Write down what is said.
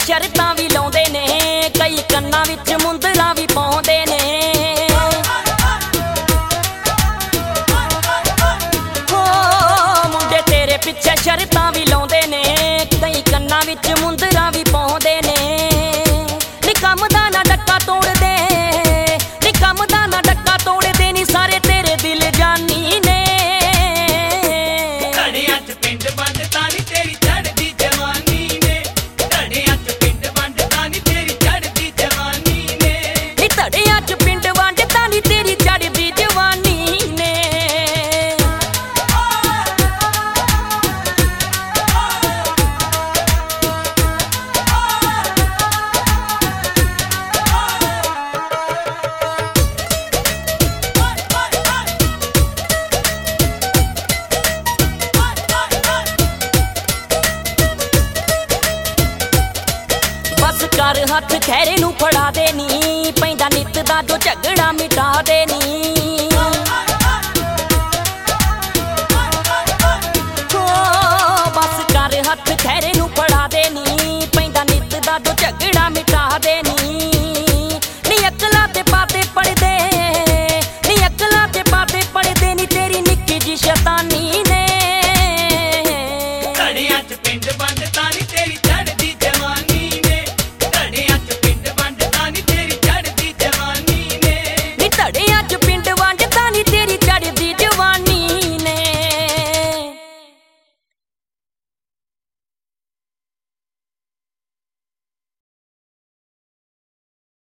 शर्तां भी लाउंदे ने, कई कन्नां विच मुंदरां भी पाउंदे ने। हो मुंडे तेरे पिछे शर्तां भी लाउंदे ने, कई कन्नां विच मुंदरां भी पाउंदे ने। नी कम दा ना डक्का तोड़ दे, नी कम दा ना डक्का तोड़ दे, नी सारे तेरे दिल जानी ने। कर हथ खैरे नू फड़ा दे नी, पैंदा नित दा जो झगड़ा मिटा दे नी। हो बस कर हथ खैरे नू फड़ा दे नी, पैंदा नित दा जो झगड़ा मिटा दे नी।